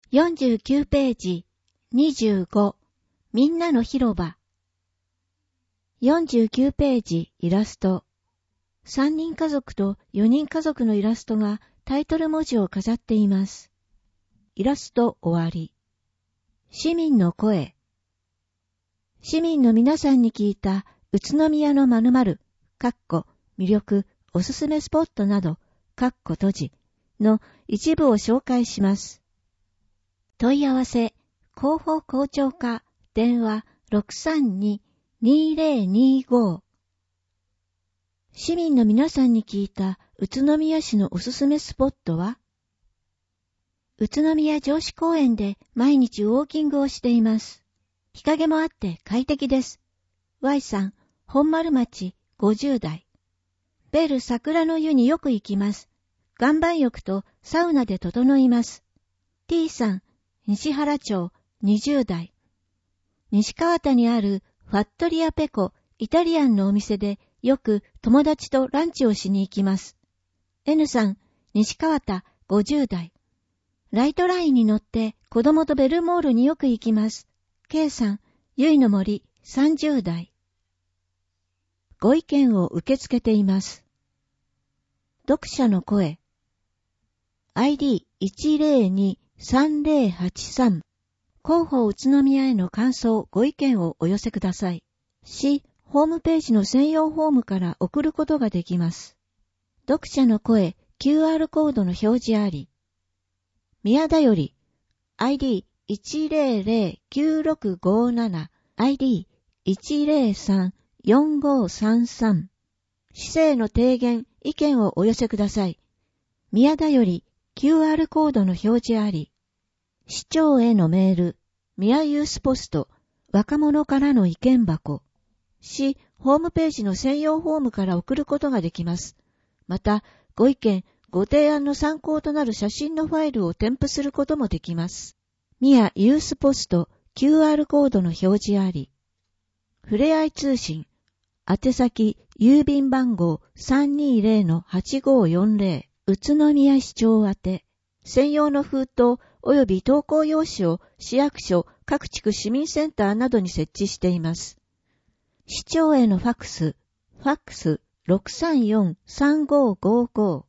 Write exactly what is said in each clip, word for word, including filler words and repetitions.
よんじゅうきゅうページにじゅうごみんなの広場。よんじゅうきゅうページイラスト。さんにん家族とよにん家族のイラストがタイトル文字を飾っています。イラスト終わり。市民の声。市民の皆さんに聞いた宇都宮の〇〇、かっこ魅力、おすすめスポットなど、かっこ閉じの一部を紹介します。問い合わせ、広報校長課、電話 ろくさんに にぜろにご。市民の皆さんに聞いた宇都宮市のおすすめスポットは？宇都宮城址公園で毎日ウォーキングをしています。日陰もあって快適です。Y さん、本丸町ごじゅう代。ベル桜の湯によく行きます。岩盤浴とサウナで整います。T さん、西原町にじゅう代。西川田にあるファットリアペコイタリアンのお店でよく友達とランチをしに行きます。N さん、西川田ごじゅう代。ライトラインに乗って子供とベルモールによく行きます。K さん、ゆいの森さんじゅう代。ご意見を受け付けています。読者の声。アイディーいちぜろにさんぜろはちさん。広報宇都宮への感想、ご意見をお寄せください。市、ホームページの専用フォームから送ることができます。読者の声、キューアール コードの表示あり。宮田より、アイディーいちぜろぜろきゅうろくごなな、アイディーいちぜろさんよんごさんさん。市政の提言、意見をお寄せください。宮田より、キューアール コードの表示あり。市長へのメール、宮ユースポスト、若者からの意見箱。市、ホームページの専用フォームから送ることができます。また、ご意見、ご提案の参考となる写真のファイルを添付することもできます。宮ユースポスト、キューアール コードの表示あり。ふれあい通信、宛先、郵便番号 さんにぜろのはちごよんぜろ、宇都宮市長宛て。専用の封筒及び投稿用紙を市役所、各地区市民センターなどに設置しています。市長へのファックス、ファックス ろくさんよんさんごごご。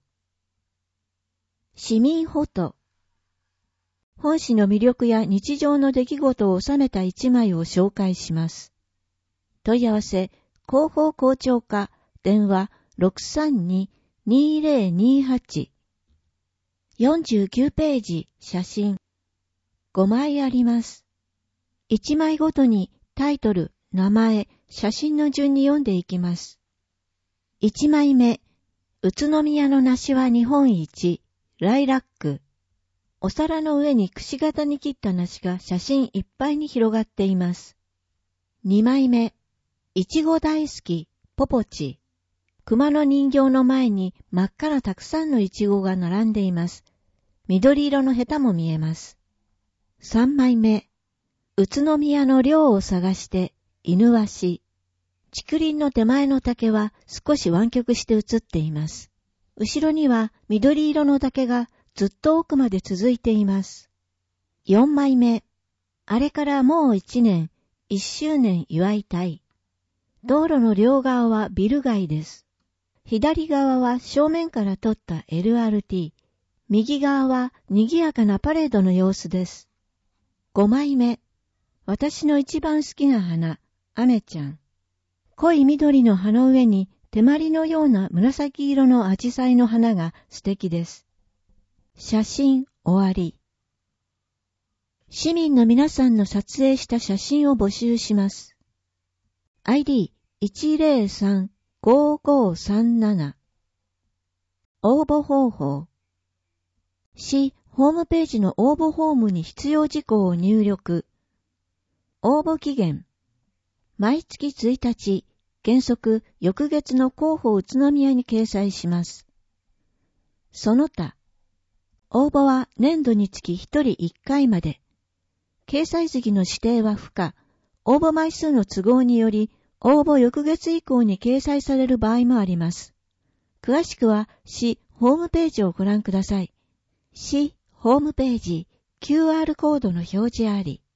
市民フォト。本市の魅力や日常の出来事を収めた一枚を紹介します。問い合わせ、広報校長課、電話 ろくさんに にぜろにはち。よんじゅうきゅうページ、写真。ごまいあります。いちまいごとにタイトル、名前、写真の順に読んでいきます。いちまいめ、宇都宮の梨は日本一、ライラック。お皿の上にくし形に切った梨が写真いっぱいに広がっています。にまいめ、いちご大好き、ポポチ。熊の人形の前に真っ赤なたくさんのイチゴが並んでいます。緑色のヘタも見えます。さんまいめ、宇都宮の寮を探して、犬鷲。竹林の手前の竹は少し湾曲して映っています。後ろには緑色の竹がずっと奥まで続いています。よんまいめ、あれからもういちねん、いっしゅうねん祝いたい。道路の両側はビル街です。左側は正面から撮った エルアールティー。右側は賑やかなパレードの様子です。ごまいめ。私の一番好きな花、アメちゃん。濃い緑の葉の上に手まりのような紫色のアジサイの花が素敵です。写真終わり。市民の皆さんの撮影した写真を募集します。アイディーいちぜろさんごごさんなな。応募方法。市ホームページの応募フォームに必要事項を入力。応募期限。毎月ついたち、原則翌月の広報宇都宮に掲載します。その他。応募は年度につきひとりいっかいまで。掲載月の指定は不可。応募枚数の都合により、応募翌月以降に掲載される場合もあります。詳しくは市ホームページをご覧ください。市ホームページキューアール コードの表示あり。